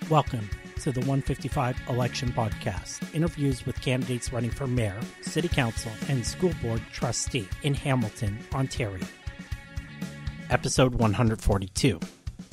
Welcome to the 155 Election Podcast, interviews with candidates running for mayor, city council, and school board trustee in Hamilton, Ontario. Episode 142.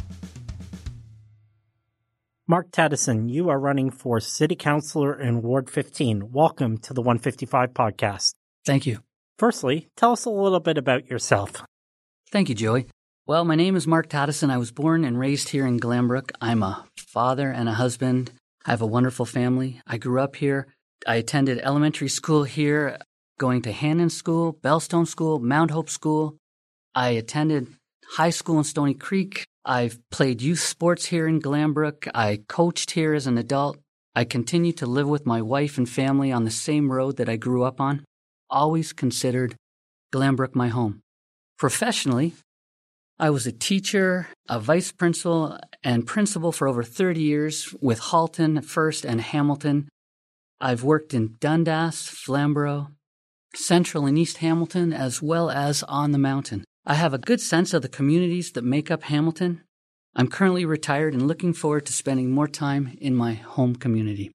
Mark Tadeson, you are running for city councilor in Ward 15. Welcome to the 155 Podcast. Thank you. Firstly, tell us a little bit about yourself. Thank you, Joey. Well, my name is Mark Tadeson. I was born and raised here in Glanbrook. I'm a father and a husband. I have a wonderful family. I grew up here. I attended elementary school here, going to Hannon School, Bellstone School, Mount Hope School. I attended high school in Stony Creek. I've played youth sports here in Glanbrook. I coached here as an adult. I continue to live with my wife and family on the same road that I grew up on. Always considered Glanbrook my home. Professionally, I was a teacher, a vice principal, and principal for over 30 years with Halton first and Hamilton. I've worked in Dundas, Flamborough, Central and East Hamilton, as well as on the mountain. I have a good sense of the communities that make up Hamilton. I'm currently retired and looking forward to spending more time in my home community.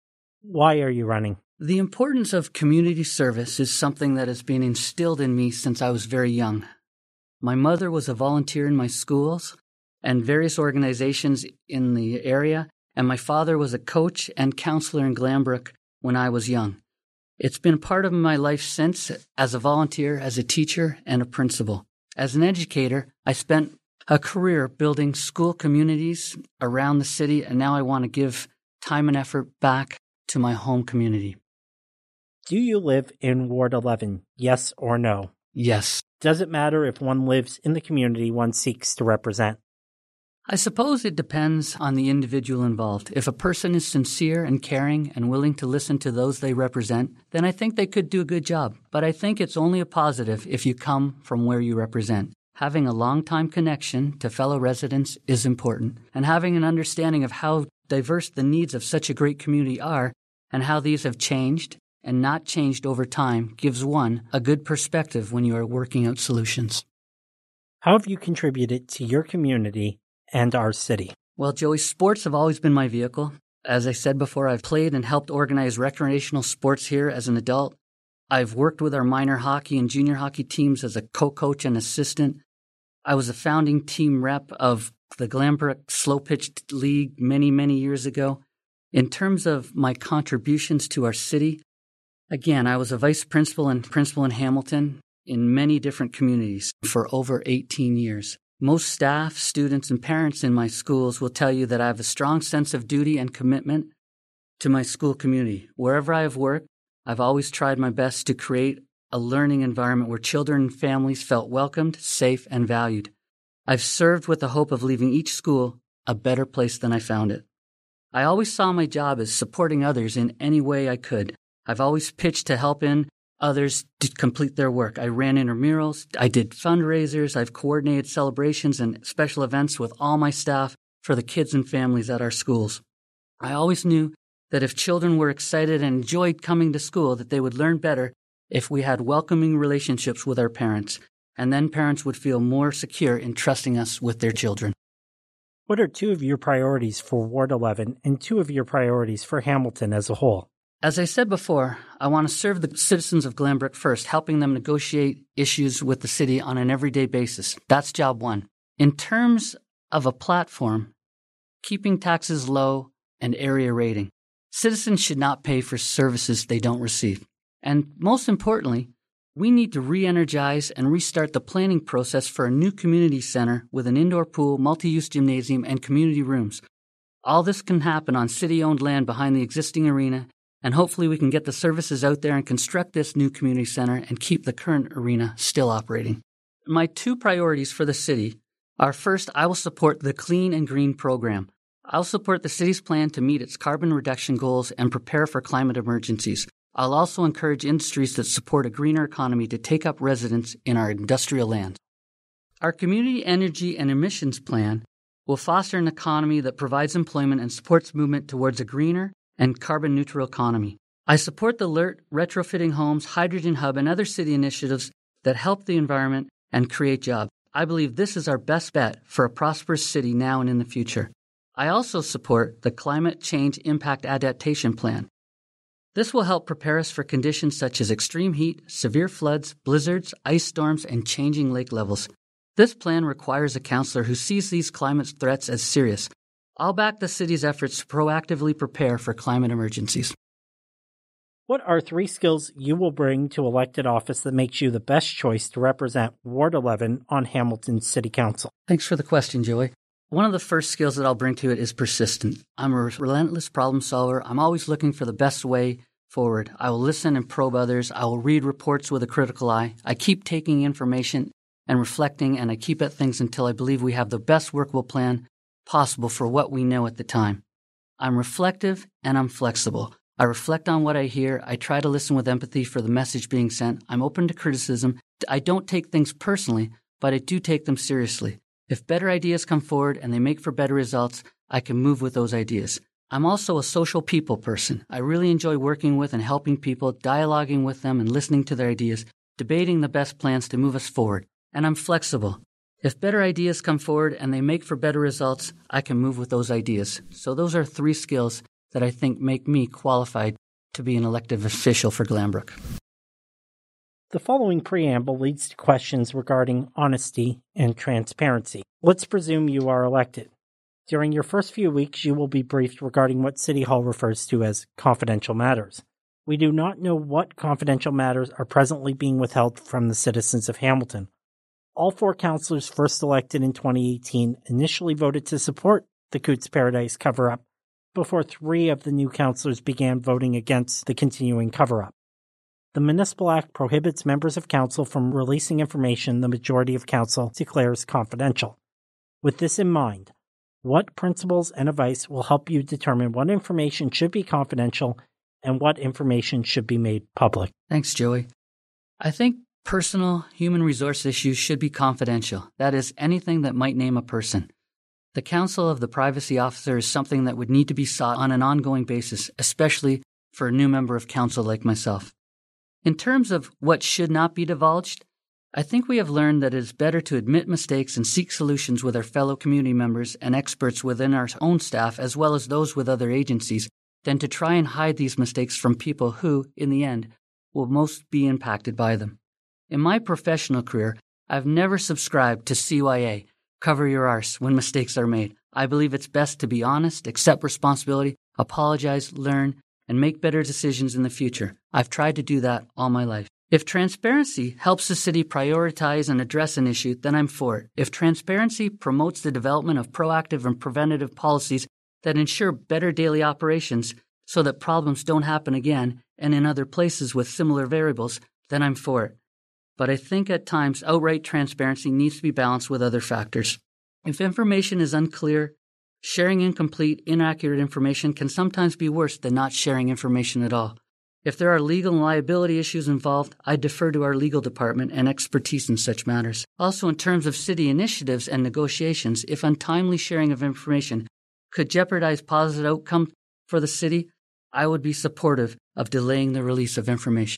Why are you running? The importance of community service is something that has been instilled in me since I was very young. My mother was a volunteer in my schools and various organizations in the area, and my father was a coach and counselor in Glanbrook when I was young. It's been a part of my life since, as a volunteer, as a teacher, and a principal. As an educator, I spent a career building school communities around the city, and now I want to give time and effort back to my home community. Do you live in Ward 11, yes or no? Yes. Does it matter if one lives in the community one seeks to represent? I suppose it depends on the individual involved. If a person is sincere and caring and willing to listen to those they represent, then I think they could do a good job. But I think it's only a positive if you come from where you represent. Having a long-time connection to fellow residents is important, and having an understanding of how diverse the needs of such a great community are and how these have changed and not changed over time gives one a good perspective when you are working out solutions. How have you contributed to your community and our city? Well, Joey, sports have always been my vehicle. As I said before, I've played and helped organize recreational sports here as an adult. I've worked with our minor hockey and junior hockey teams as a co-coach and assistant. I was a founding team rep of the Glanbrook Slow Pitch League many, many years ago. In terms of my contributions to our city, again, I was a vice principal and principal in Hamilton in many different communities for over 18 years. Most staff, students, and parents in my schools will tell you that I have a strong sense of duty and commitment to my school community. Wherever I have worked, I've always tried my best to create a learning environment where children and families felt welcomed, safe, and valued. I've served with the hope of leaving each school a better place than I found it. I always saw my job as supporting others in any way I could. I've always pitched to help in others to complete their work. I ran intramurals, I did fundraisers, I've coordinated celebrations and special events with all my staff for the kids and families at our schools. I always knew that if children were excited and enjoyed coming to school, that they would learn better if we had welcoming relationships with our parents, and then parents would feel more secure in trusting us with their children. What are two of your priorities for Ward 11 and two of your priorities for Hamilton as a whole? As I said before, I want to serve the citizens of Glanbrook first, helping them negotiate issues with the city on an everyday basis. That's job one. In terms of a platform, keeping taxes low and area rating. Citizens should not pay for services they don't receive. And most importantly, we need to re-energize and restart the planning process for a new community center with an indoor pool, multi-use gymnasium, and community rooms. All this can happen on city-owned land behind the existing arena, and hopefully we can get the services out there and construct this new community center and keep the current arena still operating. My two priorities for the city are, first, I will support the Clean and Green program. I'll support the city's plan to meet its carbon reduction goals and prepare for climate emergencies. I'll also encourage industries that support a greener economy to take up residence in our industrial lands. Our community energy and emissions plan will foster an economy that provides employment and supports movement towards a greener and carbon-neutral economy. I support the LERT, retrofitting homes, hydrogen hub, and other city initiatives that help the environment and create jobs. I believe this is our best bet for a prosperous city now and in the future. I also support the Climate Change Impact Adaptation Plan. This will help prepare us for conditions such as extreme heat, severe floods, blizzards, ice storms, and changing lake levels. This plan requires a councillor who sees these climate threats as serious. I'll back the city's efforts to proactively prepare for climate emergencies. What are 3 skills you will bring to elected office that makes you the best choice to represent Ward 11 on Hamilton City Council? Thanks for the question, Joey. One of the first skills that I'll bring to it is persistent. I'm a relentless problem solver. I'm always looking for the best way forward. I will listen and probe others. I will read reports with a critical eye. I keep taking information and reflecting, and I keep at things until I believe we have the best workable plan possible for what we know at the time. I'm reflective and I'm flexible. I reflect on what I hear. I try to listen with empathy for the message being sent. I'm open to criticism. I don't take things personally, but I do take them seriously. If better ideas come forward and they make for better results, I can move with those ideas. I'm also a social people person. I really enjoy working with and helping people, dialoguing with them and listening to their ideas, debating the best plans to move us forward. And I'm flexible. If better ideas come forward and they make for better results, I can move with those ideas. So those are 3 skills that I think make me qualified to be an elected official for Glanbrook. The following preamble leads to questions regarding honesty and transparency. Let's presume you are elected. During your first few weeks, you will be briefed regarding what City Hall refers to as confidential matters. We do not know what confidential matters are presently being withheld from the citizens of Hamilton. All 4 councillors first elected in 2018 initially voted to support the Cootes Paradise cover-up before 3 of the new councillors began voting against the continuing cover-up. The Municipal Act prohibits members of council from releasing information the majority of council declares confidential. With this in mind, what principles and advice will help you determine what information should be confidential and what information should be made public? Thanks, Joey. I think personal human resource issues should be confidential. That is, anything that might name a person. The counsel of the privacy officer is something that would need to be sought on an ongoing basis, especially for a new member of council like myself. In terms of what should not be divulged, I think we have learned that it is better to admit mistakes and seek solutions with our fellow community members and experts within our own staff as well as those with other agencies than to try and hide these mistakes from people who, in the end, will most be impacted by them. In my professional career, I've never subscribed to CYA, cover your arse, when mistakes are made. I believe it's best to be honest, accept responsibility, apologize, learn, and make better decisions in the future. I've tried to do that all my life. If transparency helps the city prioritize and address an issue, then I'm for it. If transparency promotes the development of proactive and preventative policies that ensure better daily operations so that problems don't happen again and in other places with similar variables, then I'm for it. But I think at times outright transparency needs to be balanced with other factors. If information is unclear, sharing incomplete, inaccurate information can sometimes be worse than not sharing information at all. If there are legal and liability issues involved, I defer to our legal department and expertise in such matters. Also, in terms of city initiatives and negotiations, if untimely sharing of information could jeopardize positive outcome for the city, I would be supportive of delaying the release of information.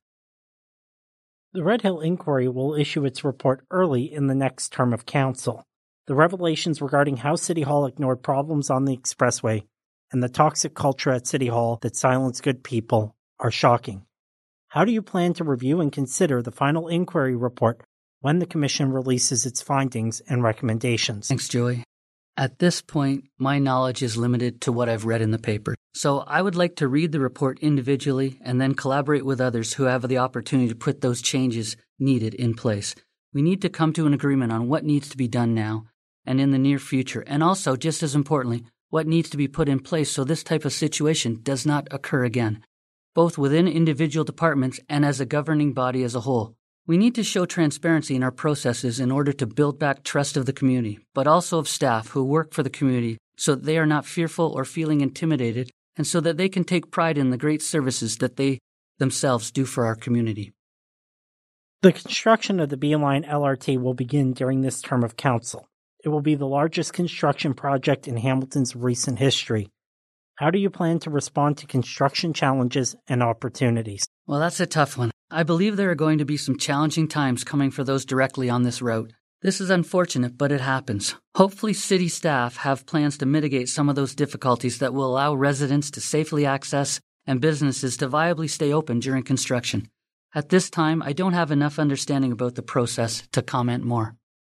The Red Hill Inquiry will issue its report early in the next term of council. The revelations regarding how City Hall ignored problems on the expressway and the toxic culture at City Hall that silenced good people are shocking. How do you plan to review and consider the final inquiry report when the Commission releases its findings and recommendations? Thanks, Joey. At this point, my knowledge is limited to what I've read in the paper. So I would like to read the report individually and then collaborate with others who have the opportunity to put those changes needed in place. We need to come to an agreement on what needs to be done now and in the near future, and also, just as importantly, what needs to be put in place so this type of situation does not occur again, both within individual departments and as a governing body as a whole. We need to show transparency in our processes in order to build back trust of the community, but also of staff who work for the community so that they are not fearful or feeling intimidated, and so that they can take pride in the great services that they themselves do for our community. The construction of the B Line LRT will begin during this term of council. It will be the largest construction project in Hamilton's recent history. How do you plan to respond to construction challenges and opportunities? Well, that's a tough one. I believe there are going to be some challenging times coming for those directly on this route. This is unfortunate, but it happens. Hopefully, city staff have plans to mitigate some of those difficulties that will allow residents to safely access and businesses to viably stay open during construction. At this time, I don't have enough understanding about the process to comment more.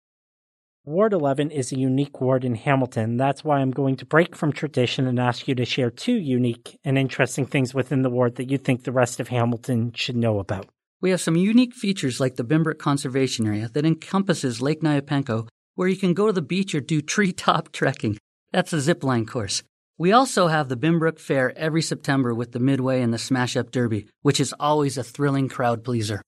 Ward 11 is a unique ward in Hamilton. That's why I'm going to break from tradition and ask you to share 2 unique and interesting things within the ward that you think the rest of Hamilton should know about. We have some unique features like the Bimbrook Conservation Area that encompasses Lake Nyapenko, where you can go to the beach or do treetop trekking. That's a zipline course. We also have the Bimbrook Fair every September with the Midway and the Smash Up Derby, which is always a thrilling crowd pleaser.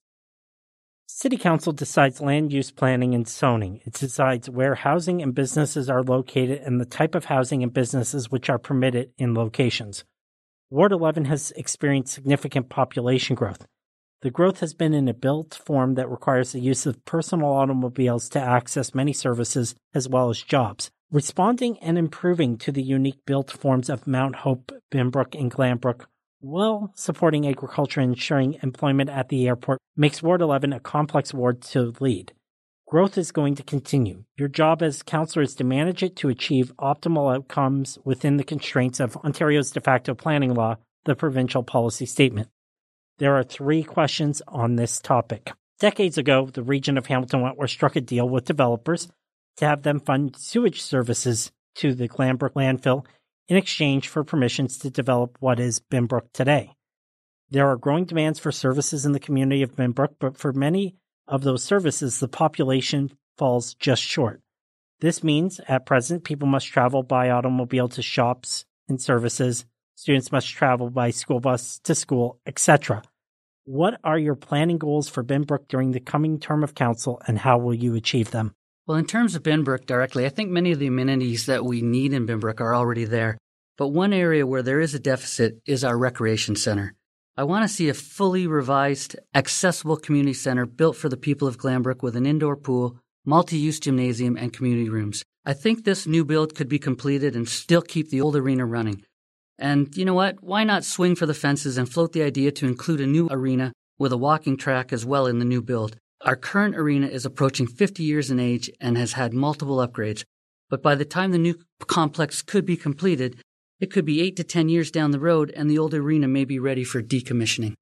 City Council decides land use planning and zoning. It decides where housing and businesses are located and the type of housing and businesses which are permitted in locations. Ward 11 has experienced significant population growth. The growth has been in a built form that requires the use of personal automobiles to access many services as well as jobs. Responding and improving to the unique built forms of Mount Hope, Bimbrook, and Glanbrook, while supporting agriculture and ensuring employment at the airport, makes Ward 11 a complex ward to lead. Growth is going to continue. Your job as councillor is to manage it to achieve optimal outcomes within the constraints of Ontario's de facto planning law, the provincial policy statement. There are 3 questions on this topic. Decades ago, the region of Hamilton-Wentworth struck a deal with developers to have them fund sewage services to the Glanbrook landfill in exchange for permissions to develop what is Bimbrook today. There are growing demands for services in the community of Bimbrook, but for many of those services, the population falls just short. This means, at present, people must travel by automobile to shops and services, students must travel by school bus to school, etc. What are your planning goals for Bimbrook during the coming term of council, and how will you achieve them? Well, in terms of Bimbrook directly, I think many of the amenities that we need in Bimbrook are already there. But one area where there is a deficit is our recreation center. I want to see a fully revised, accessible community center built for the people of Glanbrook with an indoor pool, multi-use gymnasium, and community rooms. I think this new build could be completed and still keep the old arena running. And you know what? Why not swing for the fences and float the idea to include a new arena with a walking track as well in the new build? Our current arena is approaching 50 years in age and has had multiple upgrades. But by the time the new complex could be completed, it could be 8 to 10 years down the road and the old arena may be ready for decommissioning.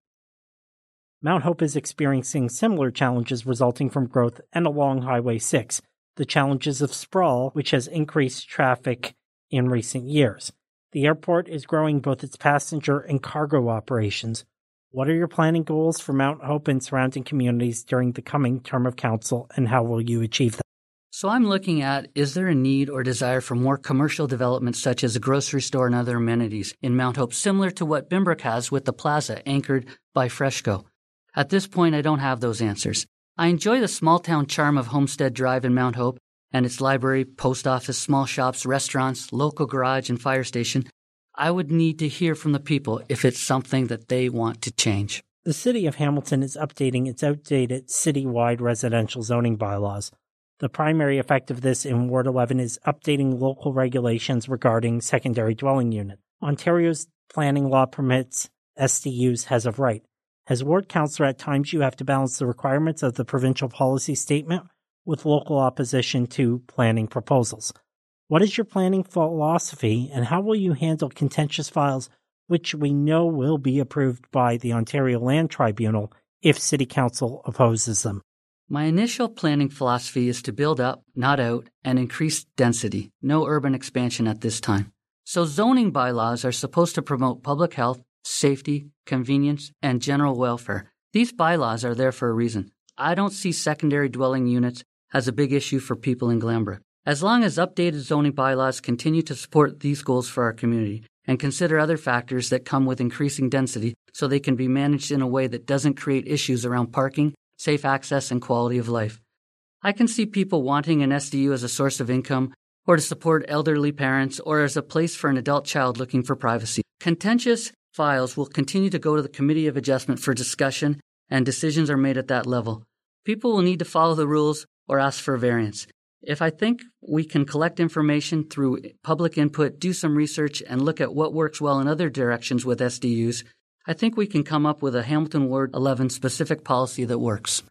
Mount Hope is experiencing similar challenges resulting from growth and along Highway 6, the challenges of sprawl, which has increased traffic in recent years. The airport is growing both its passenger and cargo operations. What are your planning goals for Mount Hope and surrounding communities during the coming term of council, and how will you achieve them? So I'm looking at, is there a need or desire for more commercial development such as a grocery store and other amenities in Mount Hope, similar to what Bimbrook has with the plaza anchored by Freshco? At this point, I don't have those answers. I enjoy the small-town charm of Homestead Drive in Mount Hope and its library, post office, small shops, restaurants, local garage, and fire station. I would need to hear from the people if it's something that they want to change. The City of Hamilton is updating its outdated citywide residential zoning bylaws. The primary effect of this in Ward 11 is updating local regulations regarding secondary dwelling unit. Ontario's planning law permits SDUs as of right. As ward councillor, at times you have to balance the requirements of the provincial policy statement with local opposition to planning proposals. What is your planning philosophy, and how will you handle contentious files which we know will be approved by the Ontario Land Tribunal if City Council opposes them? My initial planning philosophy is to build up, not out, and increase density. No urban expansion at this time. So zoning bylaws are supposed to promote public health, safety, convenience, and general welfare. These bylaws are there for a reason. I don't see secondary dwelling units as a big issue for people in Glanbrook. As long as updated zoning bylaws continue to support these goals for our community and consider other factors that come with increasing density so they can be managed in a way that doesn't create issues around parking, safe access, and quality of life. I can see people wanting an SDU as a source of income or to support elderly parents or as a place for an adult child looking for privacy. Contentious files will continue to go to the Committee of Adjustment for discussion, and decisions are made at that level. People will need to follow the rules or ask for a variance. If I think we can collect information through public input, do some research, and look at what works well in other directions with SDUs, I think we can come up with a Hamilton Ward 11 specific policy that works.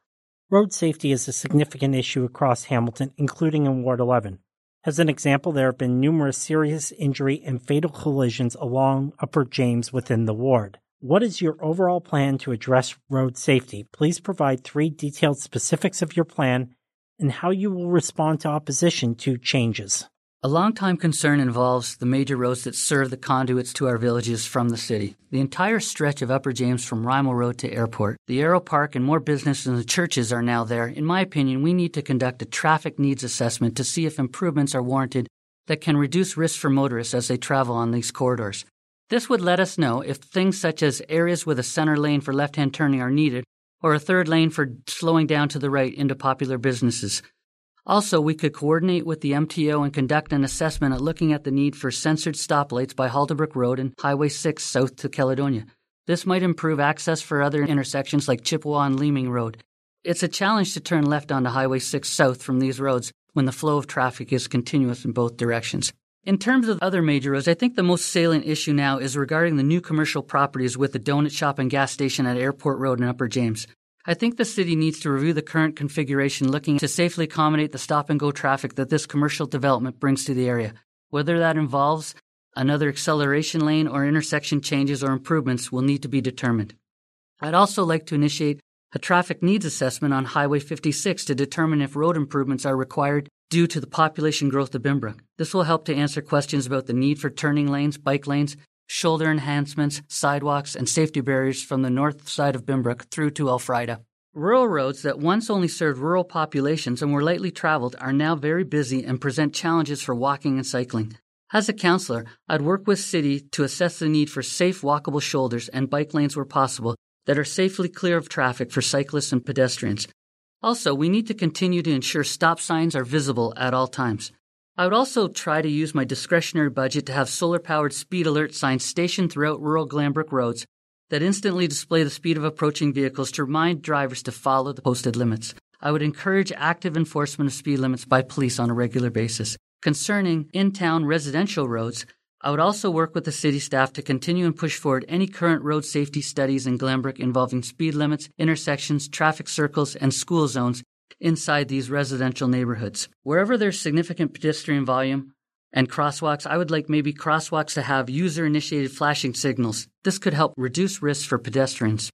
Road safety is a significant issue across Hamilton, including in Ward 11. As an example, there have been numerous serious injury and fatal collisions along Upper James within the ward. What is your overall plan to address road safety? Please provide 3 detailed specifics of your plan and how you will respond to opposition to changes. A long-time concern involves the major roads that serve the conduits to our villages from the city. The entire stretch of Upper James from Rymal Road to Airport, the Aero Park, and more businesses and churches are now there. In my opinion, we need to conduct a traffic needs assessment to see if improvements are warranted that can reduce risk for motorists as they travel on these corridors. This would let us know if things such as areas with a center lane for left-hand turning are needed or a third lane for slowing down to the right into popular businesses. Also, we could coordinate with the MTO and conduct an assessment at looking at the need for censored stoplights by Halderbrook Road and Highway 6 south to Caledonia. This might improve access for other intersections like Chippewa and Leeming Road. It's a challenge to turn left onto Highway 6 south from these roads when the flow of traffic is continuous in both directions. In terms of other major roads, I think the most salient issue now is regarding the new commercial properties with the donut shop and gas station at Airport Road in Upper James. I think the city needs to review the current configuration looking to safely accommodate the stop-and-go traffic that this commercial development brings to the area. Whether that involves another acceleration lane or intersection changes or improvements will need to be determined. I'd also like to initiate a traffic needs assessment on Highway 56 to determine if road improvements are required due to the population growth of Binbrook. This will help to answer questions about the need for turning lanes, bike lanes, shoulder enhancements, sidewalks, and safety barriers from the north side of Binbrook through to Elfrida. Rural roads that once only served rural populations and were lightly traveled are now very busy and present challenges for walking and cycling. As a councillor, I'd work with City to assess the need for safe walkable shoulders and bike lanes where possible that are safely clear of traffic for cyclists and pedestrians. Also, we need to continue to ensure stop signs are visible at all times. I would also try to use my discretionary budget to have solar-powered speed alert signs stationed throughout rural Glanbrook roads that instantly display the speed of approaching vehicles to remind drivers to follow the posted limits. I would encourage active enforcement of speed limits by police on a regular basis. Concerning in-town residential roads, I would also work with the city staff to continue and push forward any current road safety studies in Glanbrook involving speed limits, intersections, traffic circles, and school zones inside these residential neighborhoods. Wherever there's significant pedestrian volume and crosswalks, I would like maybe crosswalks to have user-initiated flashing signals. This could help reduce risks for pedestrians.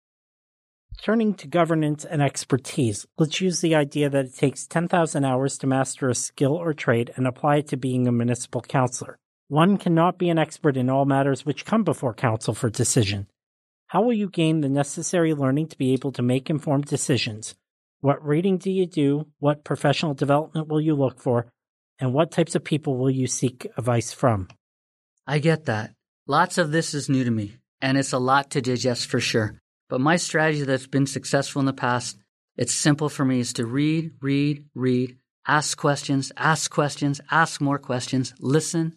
Turning to governance and expertise, let's use the idea that it takes 10,000 hours to master a skill or trade and apply it to being a municipal councillor. One cannot be an expert in all matters which come before council for decision. How will you gain the necessary learning to be able to make informed decisions? What reading do you do? What professional development will you look for? And what types of people will you seek advice from? I get that. Lots of this is new to me, and it's a lot to digest for sure. But my strategy that's been successful in the past, it's simple for me, is to read, ask questions, ask more questions, listen,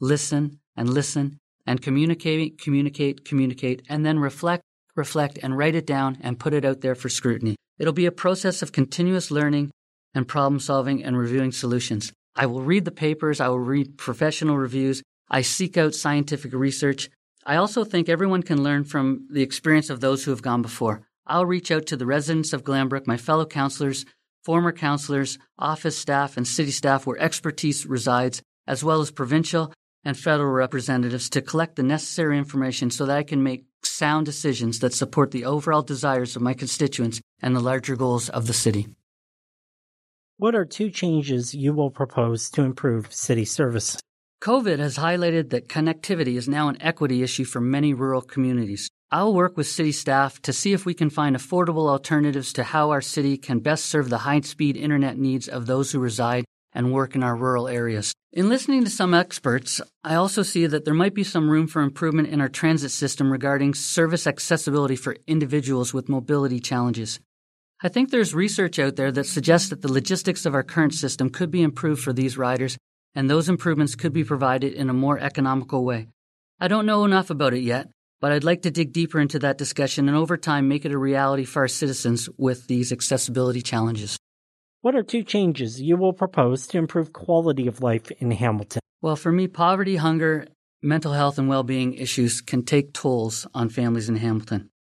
and communicate, and then reflect, and write it down and put it out there for scrutiny. It'll be a process of continuous learning and problem solving and reviewing solutions. I will read the papers, I will read professional reviews, I seek out scientific research. I also think everyone can learn from the experience of those who have gone before. I'll reach out to the residents of Glanbrook, my fellow councillors, former councillors, office staff, and city staff where expertise resides, as well as provincial and federal representatives to collect the necessary information so that I can make sound decisions that support the overall desires of my constituents and the larger goals of the city. What are 2 changes you will propose to improve city service? COVID has highlighted that connectivity is now an equity issue for many rural communities. I'll work with city staff to see if we can find affordable alternatives to how our city can best serve the high-speed internet needs of those who reside and work in our rural areas. In listening to some experts, I also see that there might be some room for improvement in our transit system regarding service accessibility for individuals with mobility challenges. I think there's research out there that suggests that the logistics of our current system could be improved for these riders, and those improvements could be provided in a more economical way. I don't know enough about it yet, but I'd like to dig deeper into that discussion and over time make it a reality for our citizens with these accessibility challenges. What are 2 changes you will propose to improve quality of life in Hamilton? Well, for me, poverty, hunger, mental health, and well-being issues can take tolls on families in Hamilton.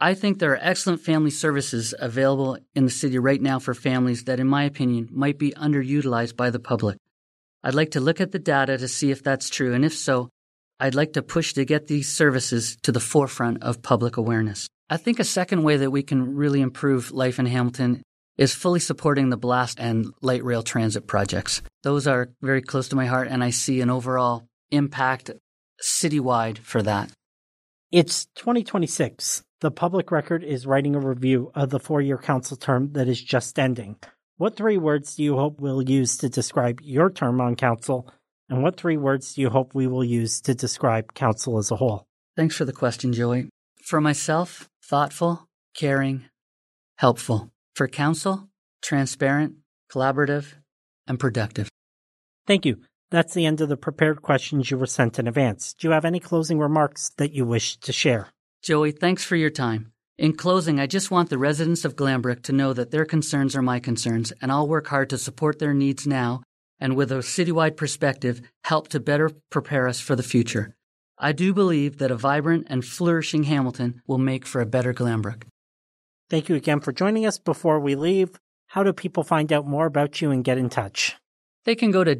I think there are excellent family services available in the city right now for families that, in my opinion, might be underutilized by the public. I'd like to look at the data to see if that's true, and if so, I'd like to push to get these services to the forefront of public awareness. I think a second way that we can really improve life in Hamilton is fully supporting the BLAST and light rail transit projects. Those are very close to my heart, and I see an overall impact citywide for that. It's 2026. The Public Record is writing a review of the 4-year council term that is just ending. What 3 words do you hope we'll use to describe your term on council, and what 3 words do you hope we will use to describe council as a whole? Thanks for the question, Joey. For myself, thoughtful, caring, helpful. For council, transparent, collaborative, and productive. Thank you. That's the end of the prepared questions you were sent in advance. Do you have any closing remarks that you wish to share? Joey, thanks for your time. In closing, I just want the residents of Glanbrook to know that their concerns are my concerns, and I'll work hard to support their needs now and, with a citywide perspective, help to better prepare us for the future. I do believe that a vibrant and flourishing Hamilton will make for a better Glanbrook. Thank you again for joining us. Before we leave, how do people find out more about you and get in touch? They can go to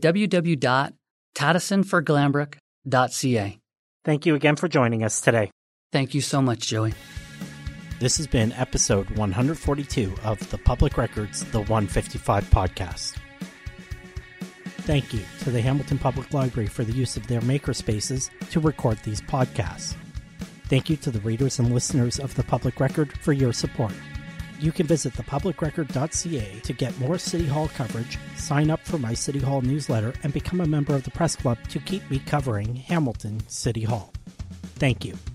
www.tadisonforglanbrook.ca. Thank you again for joining us today. Thank you so much, Joey. This has been episode 142 of the Public Records The 155 podcast. Thank you to the Hamilton Public Library for the use of their makerspaces to record these podcasts. Thank you to the readers and listeners of the Public Record for your support. You can visit thepublicrecord.ca to get more City Hall coverage, sign up for my City Hall newsletter, and become a member of the press club to keep me covering Hamilton City Hall. Thank you.